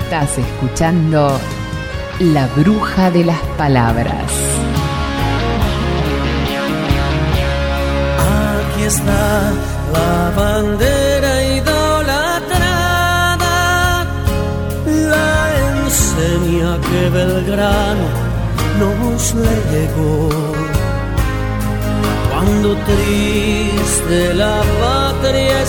Estás escuchando La Bruja de las Palabras. Aquí está la bandera idolatrada, la enseña que Belgrano nos legó. Cuando triste la patria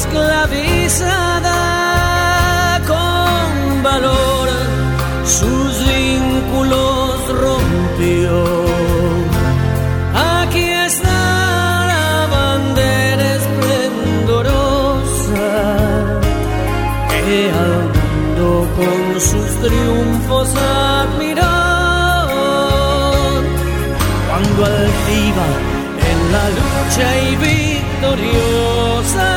esclavizada, con valor sus vínculos rompió. Aquí está la bandera esplendorosa que al mundo con sus triunfos admiró. Cuando altiva la lucha y victoriosa,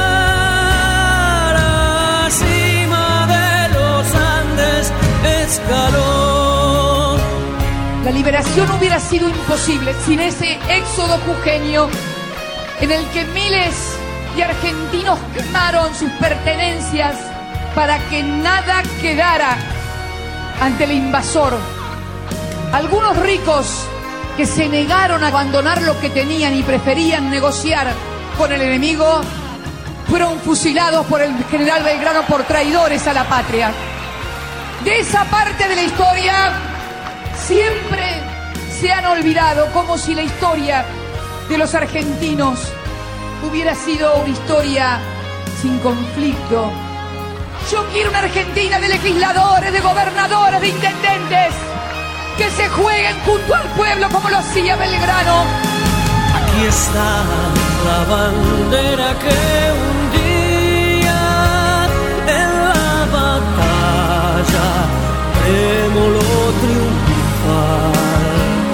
la cima de los Andes escaló. La liberación hubiera sido imposible sin ese éxodo jujeño en el que miles de argentinos quemaron sus pertenencias para que nada quedara ante el invasor. Algunos ricos que se negaron a abandonar lo que tenían y preferían negociar con el enemigo, fueron fusilados por el general Belgrano por traidores a la patria. De esa parte de la historia siempre se han olvidado, como si la historia de los argentinos hubiera sido una historia sin conflicto. Yo quiero una Argentina de legisladores, de gobernadores, de intendentes, que se jueguen junto al pueblo como lo hacía Belgrano. Aquí está la bandera que un día en la batalla tremoló triunfal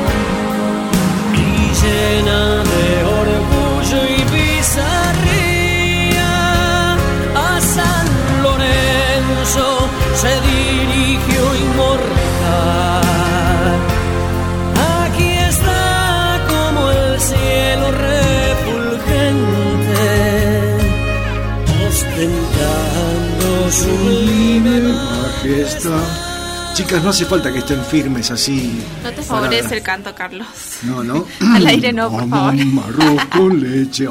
y llena de orgullo y bizarría a San Lorenzo se dirigió inmortal. Cielo refulgente, ostentando sublime majestad. Chicas, no hace falta que estén firmes así. No te favorece el canto, Carlos. No. Al aire no, por favor. Arroz con leche.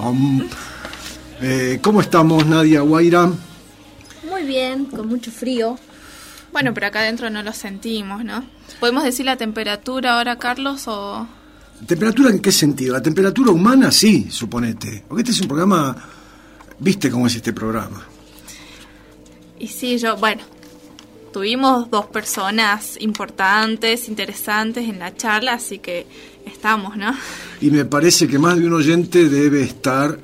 ¿Cómo estamos, Nadia Guaira? Muy bien, con mucho frío. Bueno, pero acá adentro no lo sentimos, ¿no? ¿Podemos decir la temperatura ahora, Carlos, o...? ¿Temperatura en qué sentido? La temperatura humana, sí, suponete. Porque este es un programa... ¿Viste cómo es este programa? Y sí, tuvimos 2 personas importantes, interesantes en la charla, así que estamos, ¿no? Y me parece que más de un oyente debe estar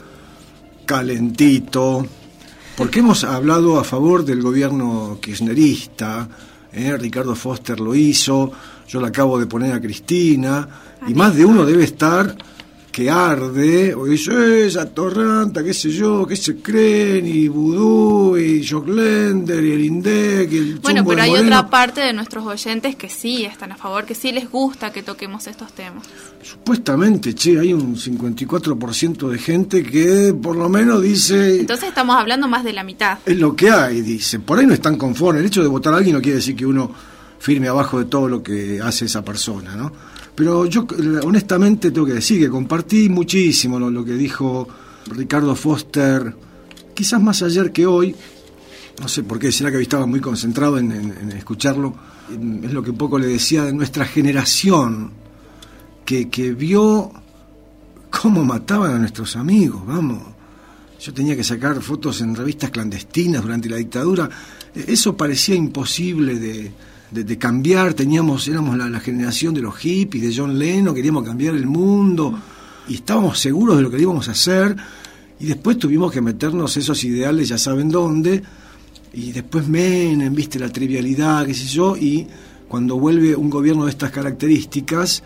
calentito, porque hemos hablado a favor del gobierno kirchnerista, Ricardo Foster lo hizo, yo le acabo de poner a Cristina... Y más de uno debe estar que arde, o dice, esa torranta, qué sé yo, qué se creen, y Vudú, y Joclender, y el INDEC, y el Bueno, Chumbo pero hay Moreno. otra parte de nuestros oyentes que sí están a favor, que sí les gusta que toquemos estos temas. Supuestamente, hay un 54% de gente que por lo menos dice... Entonces estamos hablando más de la mitad. Es lo que hay, dice. Por ahí no están conformes. El hecho de votar a alguien no quiere decir que uno firme abajo de todo lo que hace esa persona, ¿no? Pero yo honestamente tengo que decir que compartí muchísimo lo que dijo Ricardo Foster, quizás más ayer que hoy, no sé por qué, será que hoy estaba muy concentrado en escucharlo, es lo que un poco le decía de nuestra generación, que vio cómo mataban a nuestros amigos, vamos. Yo tenía que sacar fotos en revistas clandestinas durante la dictadura, eso parecía imposible de cambiar, éramos la generación de los hippies, de John Lennon, queríamos cambiar el mundo y estábamos seguros de lo que íbamos a hacer, y después tuvimos que meternos esos ideales ya saben dónde, y después Menem, viste la trivialidad, qué sé yo, y cuando vuelve un gobierno de estas características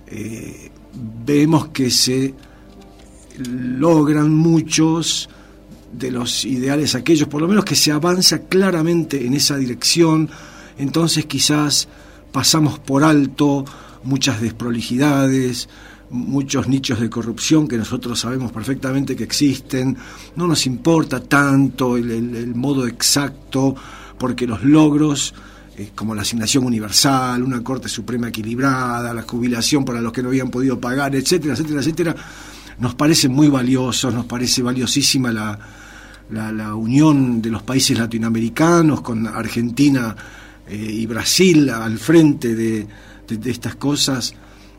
vemos que se logran muchos de los ideales aquellos, por lo menos que se avanza claramente en esa dirección. Entonces quizás pasamos por alto muchas desprolijidades, muchos nichos de corrupción que nosotros sabemos perfectamente que existen. No nos importa tanto el modo exacto, porque los logros como la asignación universal, una Corte Suprema equilibrada, la jubilación para los que no habían podido pagar, etcétera, etcétera, etcétera, nos parecen muy valiosos, nos parece valiosísima la unión de los países latinoamericanos con Argentina y Brasil al frente de estas cosas.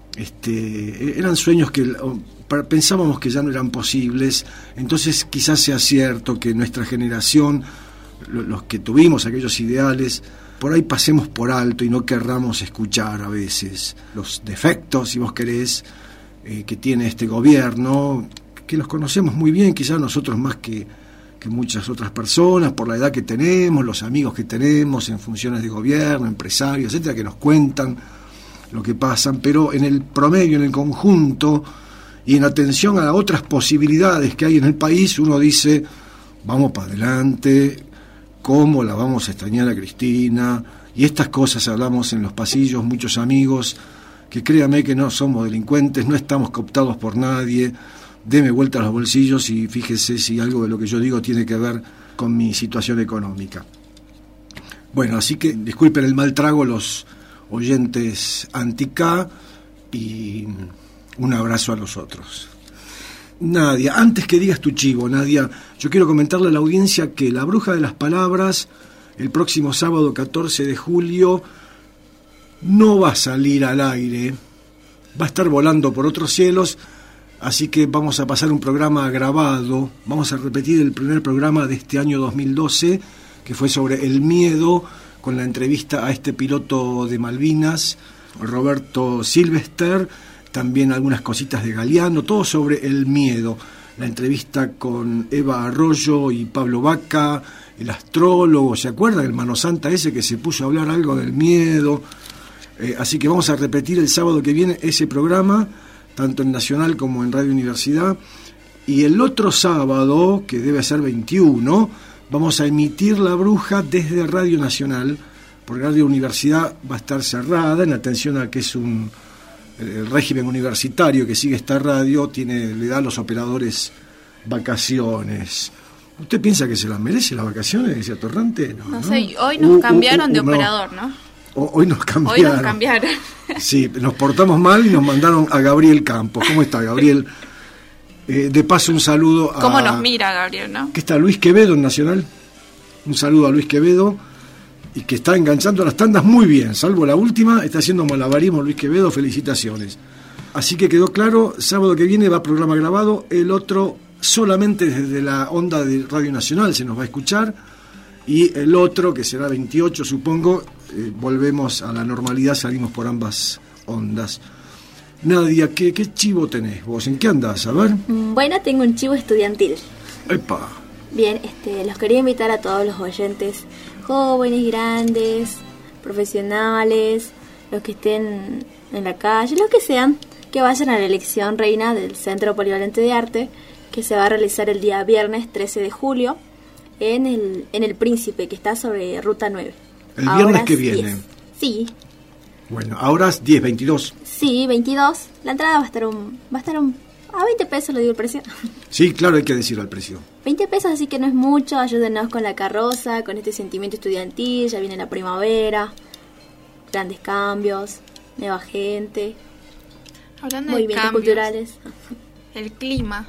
Eran sueños que pensábamos que ya no eran posibles, entonces quizás sea cierto que nuestra generación, los que tuvimos aquellos ideales, por ahí pasemos por alto y no querramos escuchar a veces los defectos, si vos querés, que tiene este gobierno, que los conocemos muy bien, quizás nosotros más que muchas otras personas, por la edad que tenemos, los amigos que tenemos en funciones de gobierno, empresarios, etcétera, que nos cuentan lo que pasan, pero en el promedio, en el conjunto, y en atención a otras posibilidades que hay en el país, uno dice, vamos para adelante, cómo la vamos a extrañar a Cristina, y estas cosas hablamos en los pasillos, muchos amigos, que créame que no somos delincuentes, no estamos cooptados por nadie, deme vuelta a los bolsillos y fíjese si algo de lo que yo digo tiene que ver con mi situación económica. Bueno, así que disculpen el mal trago los oyentes anti-K y un abrazo a los otros. Nadia, antes que digas tu chivo, Nadia, yo quiero comentarle a la audiencia que La Bruja de las Palabras, el próximo sábado 14 de julio, no va a salir al aire, va a estar volando por otros cielos, así que vamos a pasar un programa grabado, vamos a repetir el primer programa de este año 2012, que fue sobre el miedo, con la entrevista a este piloto de Malvinas, Roberto Silvester, también algunas cositas de Galeano, todo sobre el miedo. La entrevista con Eva Arroyo y Pablo Vaca, el astrólogo, ¿se acuerdan? El Mano Santa ese que se puso a hablar algo del miedo. Así que vamos a repetir el sábado que viene ese programa, tanto en Nacional como en Radio Universidad. Y el otro sábado, que debe ser 21, vamos a emitir La Bruja desde Radio Nacional, porque Radio Universidad va a estar cerrada, en atención a que es el régimen universitario que sigue esta radio, le da a los operadores vacaciones. ¿Usted piensa que se las merece las vacaciones, decía Torrante? No sé, hoy nos cambiaron de operador, ¿no? Hoy nos cambiaron. Hoy nos cambiaron. Sí, nos portamos mal y nos mandaron a Gabriel Campos. ¿Cómo está, Gabriel? De paso, un saludo a... ¿Cómo nos mira, Gabriel, no? Que está Luis Quevedo en Nacional. Un saludo a Luis Quevedo, y que está enganchando las tandas muy bien, salvo la última, está haciendo malabarismo Luis Quevedo, felicitaciones. Así que quedó claro, sábado que viene va programa grabado, el otro solamente desde la onda de Radio Nacional se nos va a escuchar, y el otro, que será 28 supongo, volvemos a la normalidad, salimos por ambas ondas. Nadia, ¿qué chivo tenés vos? ¿En qué andás? A ver. Bueno, tengo un chivo estudiantil. ¡Epa! Bien, los quería invitar a todos los oyentes, jóvenes, grandes, profesionales, los que estén en la calle, los que sean, que vayan a la elección reina del Centro Polivalente de Arte, que se va a realizar el día viernes 13 de julio en el Príncipe, que está sobre Ruta 9. El viernes que viene. 10. Sí. Bueno, ahora es 10, 22. Sí, 22. La entrada va a estar a 20 pesos, le digo el precio. Sí, claro, hay que decir el precio. 20 pesos, así que no es mucho. Ayúdenos con la carroza, con este sentimiento estudiantil. Ya viene la primavera, grandes cambios, nueva gente, hablando de movimientos cambios, culturales. El clima.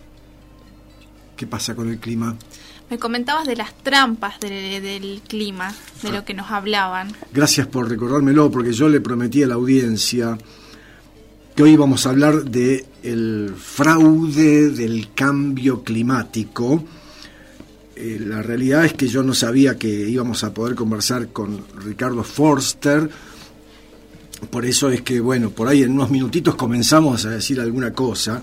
¿Qué pasa con el clima? Me comentabas de las trampas del clima, de lo que nos hablaban. Gracias por recordármelo, porque yo le prometí a la audiencia que hoy vamos a hablar de el fraude del cambio climático. La realidad es que yo no sabía que íbamos a poder conversar con Ricardo Forster. Por eso es que, bueno, por ahí en unos minutitos comenzamos a decir alguna cosa.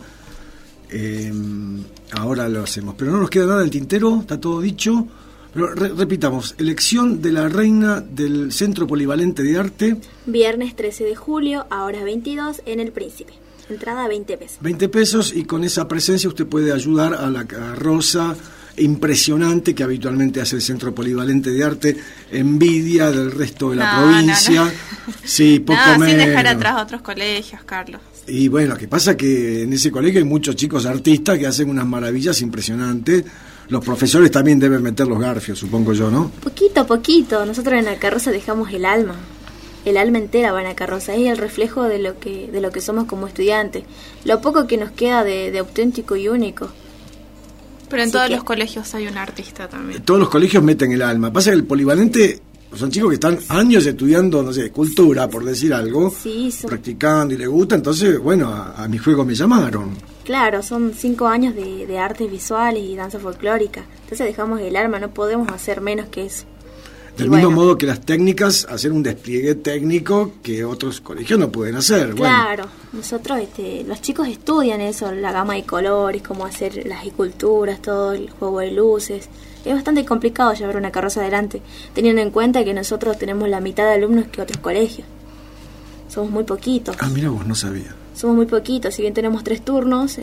Ahora lo hacemos. Pero no nos queda nada del tintero, está todo dicho. Pero repitamos, elección de la reina del Centro Polivalente de Arte. Viernes 13 de julio, a horas 22, en el Príncipe. Entrada 20 pesos. 20 pesos, y con esa presencia usted puede ayudar a la carroza impresionante que habitualmente hace el Centro Polivalente de Arte, envidia del resto de la provincia. No. Sí, poco menos. Sin dejar atrás otros colegios, Carlos. Y bueno, lo que pasa es que en ese colegio hay muchos chicos artistas que hacen unas maravillas impresionantes. los profesores también deben meter los garfios, supongo yo, ¿no? Poquito a poquito. Nosotros en la carroza dejamos el alma entera va en la carroza. Es el reflejo de lo que somos como estudiantes. Lo poco que nos queda de auténtico y único. Pero en Así todos que- los colegios hay un artista también. Todos los colegios meten el alma. Pasa que el polivalente son chicos que están años estudiando, no sé, cultura, por decir algo, Sí, practicando y les gusta, entonces, bueno, a mi juego me llamaron. Claro, son 5 años de artes visuales y danza folclórica. Entonces dejamos el alma, no podemos hacer menos que eso. Del Y mismo bueno, modo que las técnicas, hacer un despliegue técnico que otros colegios no pueden hacer. Claro, nosotros, los chicos estudian eso, la gama de colores, cómo hacer las esculturas, todo el juego de luces. Es bastante complicado llevar una carroza adelante, teniendo en cuenta que nosotros tenemos la mitad de alumnos que otros colegios. Somos muy poquitos. Ah, mira vos, no sabía. Somos muy poquitos, si bien tenemos 3 turnos,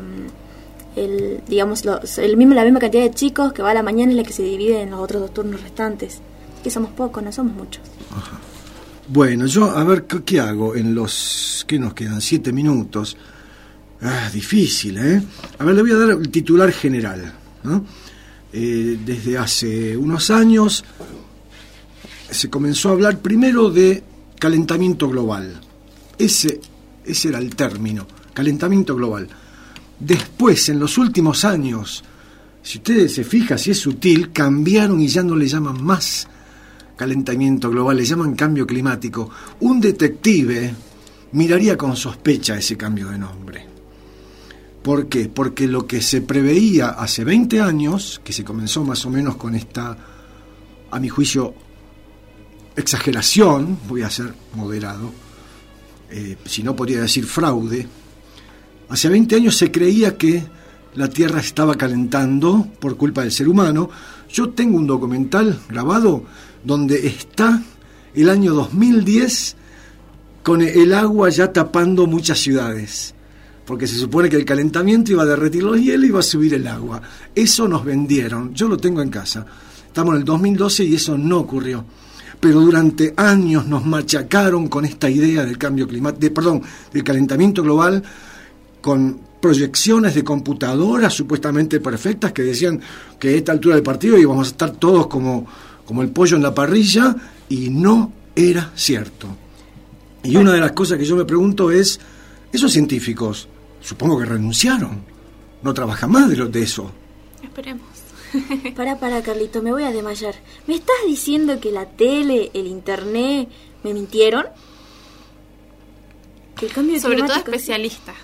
la misma cantidad de chicos que va a la mañana es la que se divide en los otros 2 turnos restantes. Que somos pocos, no somos muchos. Bueno, yo, a ver, ¿qué hago en los... ¿Qué nos quedan? 7 minutos. Difícil, ¿eh? A ver, le voy a dar el titular general, ¿no? Desde hace unos años se comenzó a hablar primero de calentamiento global. Ese era el término, calentamiento global. Después, en los últimos años, si ustedes se fijan, si es sutil, cambiaron y ya no le llaman más calentamiento global, le llaman cambio climático. Un detective miraría con sospecha ese cambio de nombre. ¿Por qué? Porque lo que se preveía hace 20 años, que se comenzó más o menos con esta, a mi juicio, exageración, voy a ser moderado, si no podría decir fraude, hace 20 años se creía que la Tierra estaba calentando por culpa del ser humano. Yo tengo un documental grabado donde está el año 2010 con el agua ya tapando muchas ciudades, porque se supone que el calentamiento iba a derretir los hielos y iba a subir el agua. Eso nos vendieron, yo lo tengo en casa. Estamos en el 2012 y eso no ocurrió. Pero durante años nos machacaron con esta idea del cambio climático, del calentamiento global, con proyecciones de computadoras supuestamente perfectas que decían que a esta altura del partido íbamos a estar todos como el pollo en la parrilla, y no era cierto. Y una de las cosas que yo me pregunto es, esos científicos, supongo que renunciaron, no trabajan más de eso. Esperemos. Para, Carlito, me voy a desmayar. ¿Me estás diciendo que la tele, el internet, me mintieron? Que el cambio Sobre todo climático... especialistas.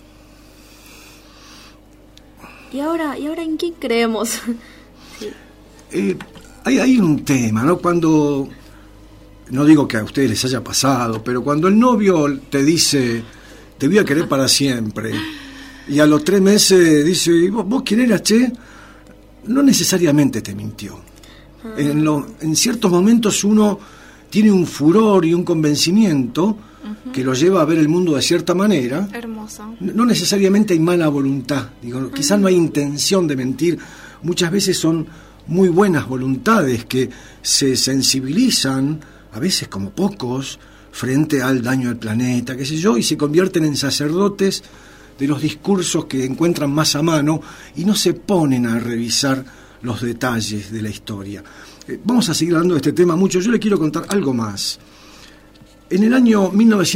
¿Y ahora en quién creemos? Sí. Hay un tema, ¿no? Cuando, no digo que a ustedes les haya pasado, pero cuando el novio te dice, te voy a querer para siempre, y a los 3 meses dice, ¿y vos quién eras, che? No necesariamente te mintió. En ciertos momentos uno tiene un furor y un convencimiento que lo lleva a ver el mundo de cierta manera. Hermoso. No necesariamente hay mala voluntad, digo, quizás no hay intención de mentir, muchas veces son muy buenas voluntades que se sensibilizan, a veces como pocos, frente al daño del planeta, qué sé yo, y se convierten en sacerdotes de los discursos que encuentran más a mano y no se ponen a revisar los detalles de la historia. Vamos a seguir hablando de este tema mucho. Yo le quiero contar algo más. En el año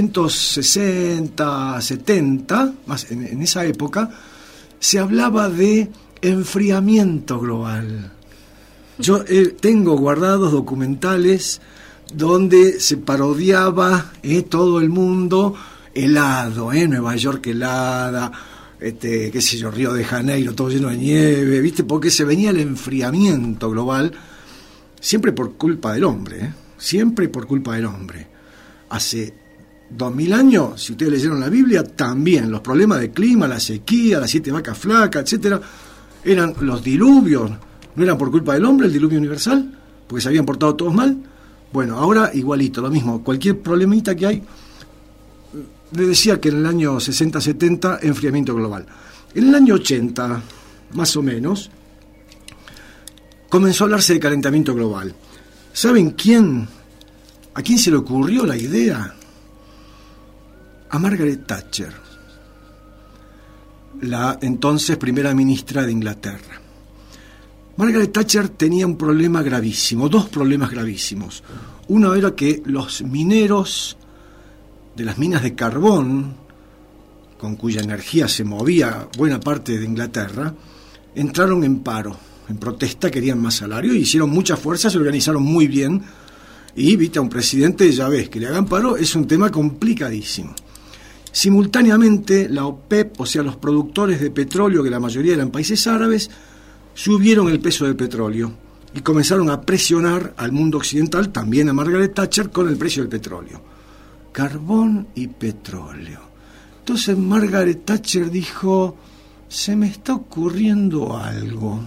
1960, 70, más en esa época, se hablaba de enfriamiento global. Yo tengo guardados documentales donde se parodiaba todo el mundo helado, Nueva York helada, qué sé yo, Río de Janeiro todo lleno de nieve, ¿viste? Porque se venía el enfriamiento global, siempre por culpa del hombre, siempre por culpa del hombre. Hace 2000 años, si ustedes leyeron la Biblia, también los problemas de clima, la sequía, las 7 vacas flacas, etcétera, eran los diluvios, no eran por culpa del hombre, el diluvio universal, porque se habían portado todos mal. Bueno, ahora igualito, lo mismo, cualquier problemita que hay. Le decía que en el año 60-70, enfriamiento global. En el año 80, más o menos, comenzó a hablarse de calentamiento global. ¿Saben a quién se le ocurrió la idea? A Margaret Thatcher, la entonces primera ministra de Inglaterra. Margaret Thatcher tenía un problema gravísimo, dos problemas gravísimos. Uno era que los mineros de las minas de carbón, con cuya energía se movía buena parte de Inglaterra, entraron en paro, en protesta, querían más salario, y hicieron mucha fuerza, se organizaron muy bien, y viste a un presidente, ya ves, que le hagan paro, es un tema complicadísimo. Simultáneamente, la OPEP, o sea, los productores de petróleo, que la mayoría eran países árabes, subieron el peso del petróleo y comenzaron a presionar al mundo occidental, también a Margaret Thatcher, con el precio del petróleo. Carbón y petróleo. Entonces Margaret Thatcher dijo, se me está ocurriendo algo.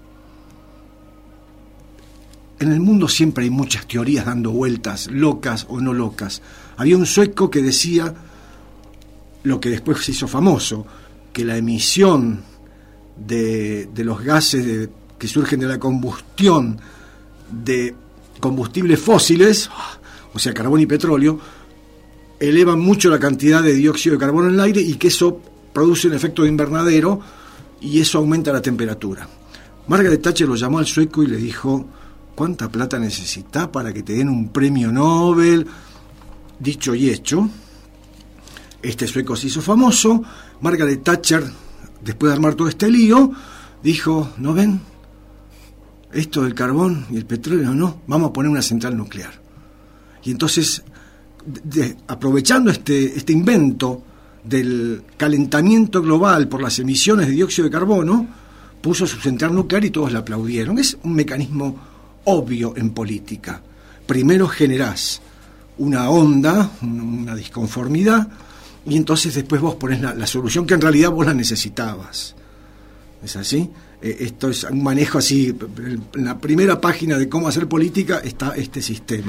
En el mundo siempre hay muchas teorías dando vueltas, locas o no locas. Había un sueco que decía, lo que después se hizo famoso, que la emisión de los gases que surgen de la combustión de combustibles fósiles, o sea, carbón y petróleo, elevan mucho la cantidad de dióxido de carbono en el aire y que eso produce un efecto de invernadero y eso aumenta la temperatura. Margaret Thatcher lo llamó al sueco y le dijo, ¿cuánta plata necesitas para que te den un premio Nobel? Dicho y hecho, este sueco se hizo famoso. Margaret Thatcher, después de armar todo este lío, dijo, ¿no ven? Esto del carbón y el petróleo, no, vamos a poner una central nuclear. Y entonces, aprovechando este invento del calentamiento global por las emisiones de dióxido de carbono, puso su central nuclear y todos la aplaudieron. Es un mecanismo obvio en política. Primero generás una onda, una disconformidad, y entonces después vos ponés la solución que en realidad vos la necesitabas. ¿Es así? Esto es un manejo así. En la primera página de cómo hacer política está este sistema.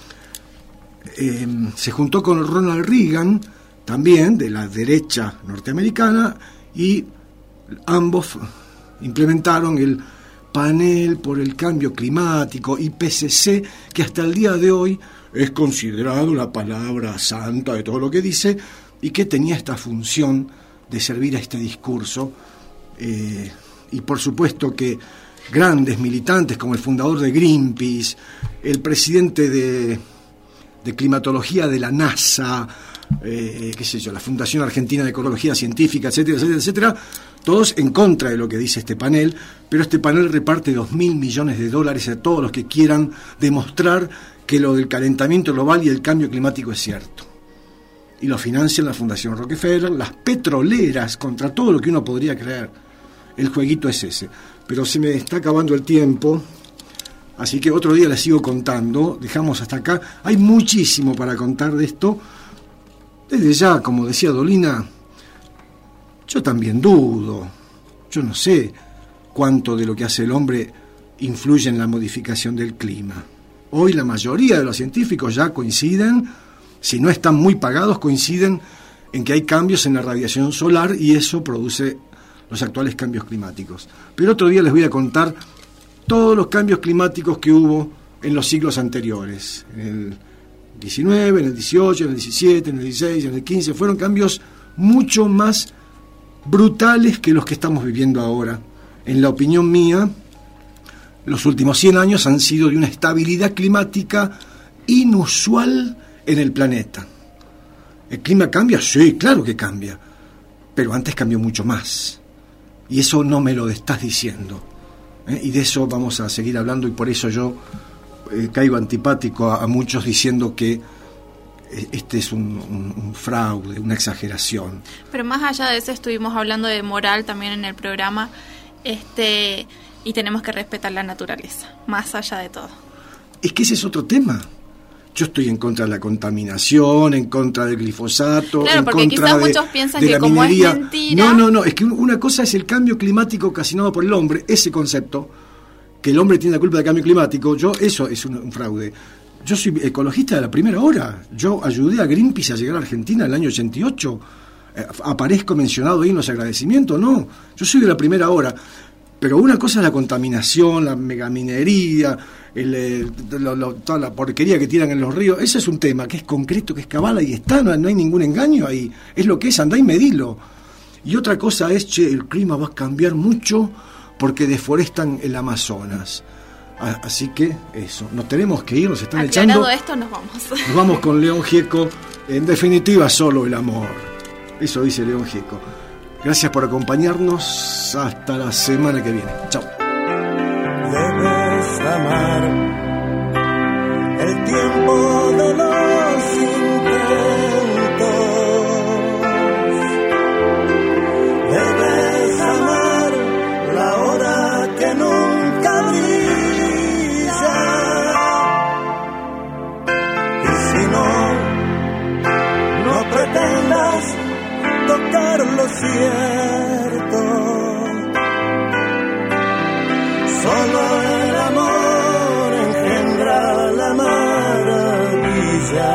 Se juntó con Ronald Reagan, también de la derecha norteamericana, y ambos implementaron el Panel por el Cambio Climático, IPCC, que hasta el día de hoy es considerado la palabra santa de todo lo que dice, y que tenía esta función de servir a este discurso. Y por supuesto que grandes militantes como el fundador de Greenpeace, el presidente de climatología de la NASA, qué sé yo, la Fundación Argentina de Ecología Científica, etcétera, etcétera, etcétera, todos en contra de lo que dice este panel, pero este panel reparte $2.000 millones a todos los que quieran demostrar que lo del calentamiento global y el cambio climático es cierto. Y lo financian la Fundación Rockefeller, las petroleras, contra todo lo que uno podría creer. El jueguito es ese. Pero se me está acabando el tiempo, así que otro día les sigo contando. Dejamos hasta acá. Hay muchísimo para contar de esto. Desde ya, como decía Dolina, yo también dudo. Yo no sé cuánto de lo que hace el hombre influye en la modificación del clima. Hoy la mayoría de los científicos ya coinciden, si no están muy pagados, coinciden en que hay cambios en la radiación solar y eso produce los actuales cambios climáticos. Pero otro día les voy a contar todos los cambios climáticos que hubo en los siglos anteriores, en el 19, en el 18, en el 17, en el 16, en el 15, fueron cambios mucho más brutales que los que estamos viviendo ahora. En la opinión mía, los últimos 100 años han sido de una estabilidad climática inusual en el planeta. ¿El clima cambia? Sí, claro que cambia, pero antes cambió mucho más. Y eso no me lo estás diciendo. Y de eso vamos a seguir hablando, y por eso yo caigo antipático a muchos diciendo que este es un fraude, una exageración. Pero más allá de eso, estuvimos hablando de moral también en el programa, y tenemos que respetar la naturaleza, más allá de todo. Es que ese es otro tema. Yo estoy en contra de la contaminación, en contra del glifosato, claro, en porque contra quizás muchos piensan de que la como minería. Es mentira. No, es que una cosa es el cambio climático ocasionado por el hombre, ese concepto, que el hombre tiene la culpa del cambio climático, eso es un fraude. Yo soy ecologista de la primera hora. Yo ayudé a Greenpeace a llegar a Argentina en el año 88. Aparezco mencionado ahí en los agradecimientos, no. Yo soy de la primera hora. Pero una cosa es la contaminación, la megaminería, toda la porquería que tiran en los ríos. Ese es un tema que es concreto, que es cabal, y está, no hay ningún engaño ahí. Es lo que es, andá y medilo. Y otra cosa es, el clima va a cambiar mucho porque deforestan el Amazonas. Así que eso, nos tenemos que ir, nos están echando. Esto, nos vamos. Nos vamos con León Gieco. En definitiva, solo el amor. Eso dice León Gieco. Gracias por acompañarnos. Hasta la semana que viene. Chao. Debes amar el tiempo de los intentos. Debes amar la hora que nunca brilla. Y si no pretendas tocar lo cierto. Solo el amor engendra la maravilla.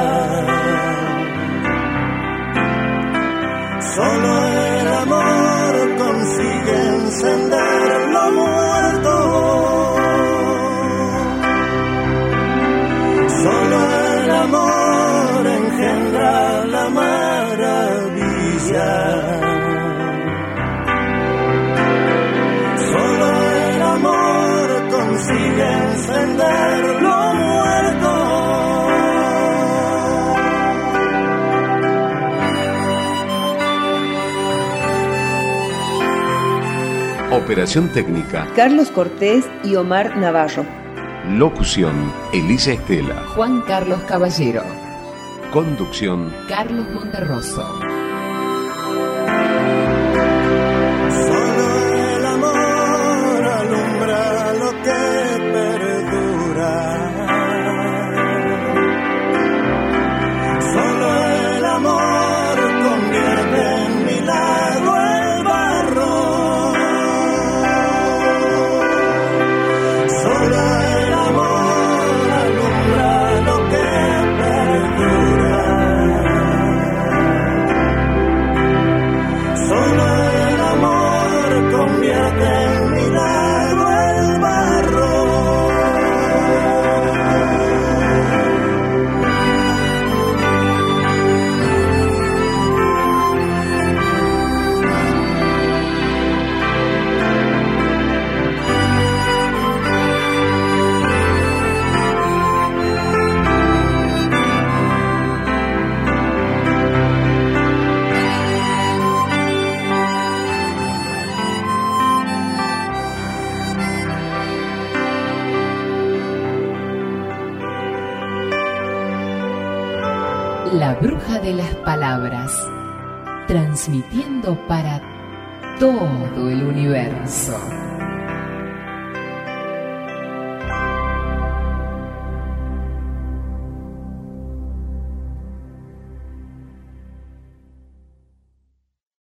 Solo el amor consigue encender lo muerto. Solo el amor engendra la maravilla. Solo el amor consigue encender lo muerto. Operación técnica: Carlos Cortés y Omar Navarro. Locución: Elisa Estela. Juan Carlos Caballero. Conducción: Carlos Monterroso. Solo el amor alumbra lo que perdura. Solo el amor convierte en milagro el barro. Solo el amor alumbra lo que perdura. Solo el amor convierte en milagro el barro. La bruja de las palabras, transmitiendo para todo el universo.